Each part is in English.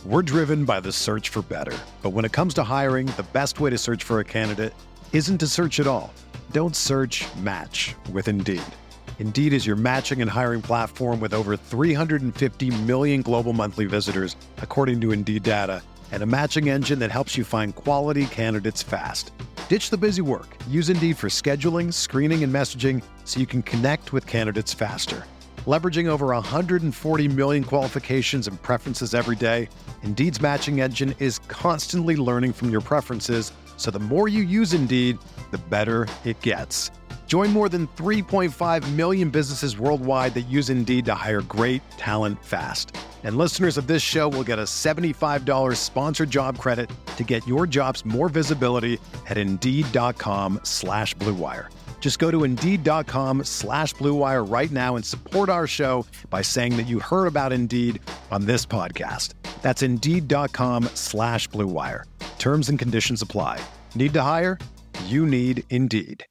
We're driven by the search for better. But when it comes to hiring, the best way to search for a candidate isn't to search at all. Don't search, match with Indeed. Indeed is your matching and hiring platform with over 350 million global monthly visitors, according to Indeed data, and a matching engine that helps you find quality candidates fast. Ditch the busy work. Use Indeed for scheduling, screening, and messaging so you can connect with candidates faster. Leveraging over 140 million qualifications and preferences every day, Indeed's matching engine is constantly learning from your preferences, so the more you use Indeed, the better it gets. Join more than 3.5 million businesses worldwide that use Indeed to hire great talent fast. And listeners of this show will get a $75 sponsored job credit to get your jobs more visibility at Indeed.com/Blue Wire. Just go to Indeed.com/Blue Wire right now and support our show by saying that you heard about Indeed on this podcast. That's Indeed.com/Blue Wire. Terms and conditions apply. Need to hire? You need Indeed.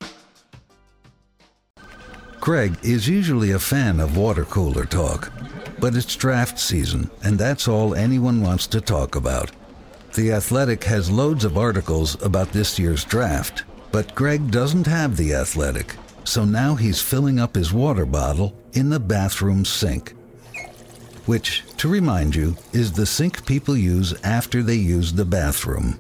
Craig is usually a fan of water cooler talk, but it's draft season, and that's all anyone wants to talk about. The Athletic has loads of articles about this year's draft, but Greg doesn't have The Athletic, so now he's filling up his water bottle in the bathroom sink. Which, to remind you, is the sink people use after they use the bathroom.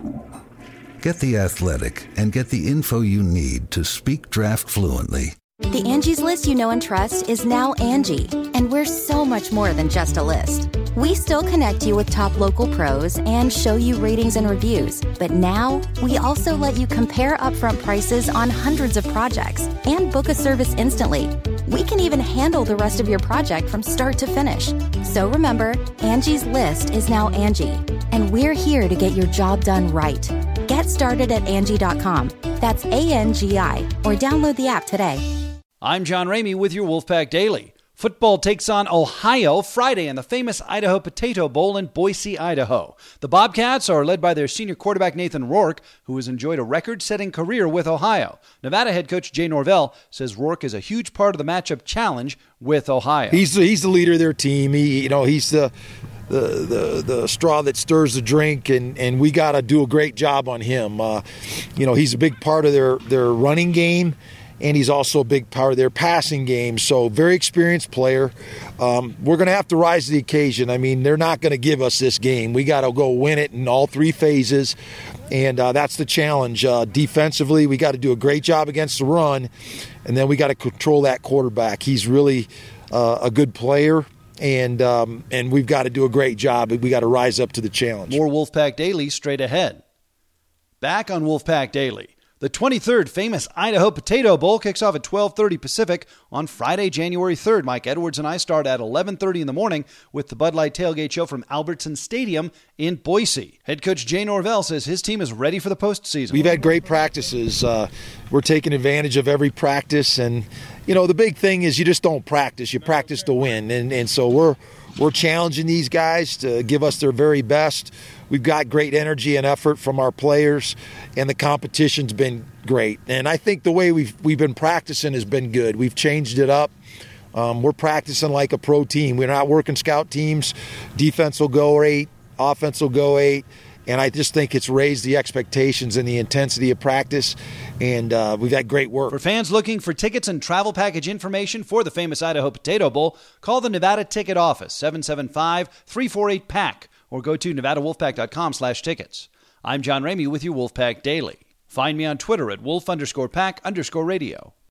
Get The Athletic and get the info you need to speak draft fluently. The Angie's List you know and trust is now Angie, and we're so much more than just a list. We still connect you with top local pros and show you ratings and reviews, but now we also let you compare upfront prices on hundreds of projects and book a service instantly. We can even handle the rest of your project from start to finish. So remember, Angie's List is now Angie, and we're here to get your job done right. Get started at Angie.com. That's ANGI, or download the app today. I'm John Ramey with your Wolfpack Daily. Football takes on Ohio Friday in the famous Idaho Potato Bowl in Boise, Idaho. The Bobcats are led by their senior quarterback Nathan Rourke, who has enjoyed a record-setting career with Ohio. Nevada head coach Jay Norvell says Rourke is a huge part of the matchup challenge with Ohio. He's the leader of their team. He's the straw that stirs the drink, and we got to do a great job on him. He's a big part of their running game, and he's also a big part of their passing game. So very experienced player. We're going to have to rise to the occasion. I mean, they're not going to give us this game. We got to go win it in all three phases, and that's the challenge. Defensively, we got to do a great job against the run, and then we got to control that quarterback. He's really a good player. And we've got to do a great job. We got to rise up to the challenge. More Wolfpack Daily straight ahead. Back on Wolfpack Daily. The 23rd famous Idaho Potato Bowl kicks off at 12:30 Pacific on Friday, January 3rd. Mike Edwards and I start at 11:30 in the morning with the Bud Light Tailgate Show from Albertson Stadium in Boise. Head coach Jay Norvell says his team is ready for the postseason. We've had great practices. We're taking advantage of every practice, and the big thing is you just don't practice. You practice to win, and so we're challenging these guys to give us their very best. We've got great energy and effort from our players, and the competition's been great. And I think the way we've been practicing has been good. We've changed it up. We're practicing like a pro team. We're not working scout teams. Defense will go 8, offense will go 8. And I just think it's raised the expectations and the intensity of practice, and we've had great work. For fans looking for tickets and travel package information for the famous Idaho Potato Bowl, call the Nevada Ticket Office, 775-348-PACK, or go to NevadaWolfpack.com/tickets. I'm John Ramey with your Wolfpack Daily. Find me on Twitter at Wolf_Pack_radio.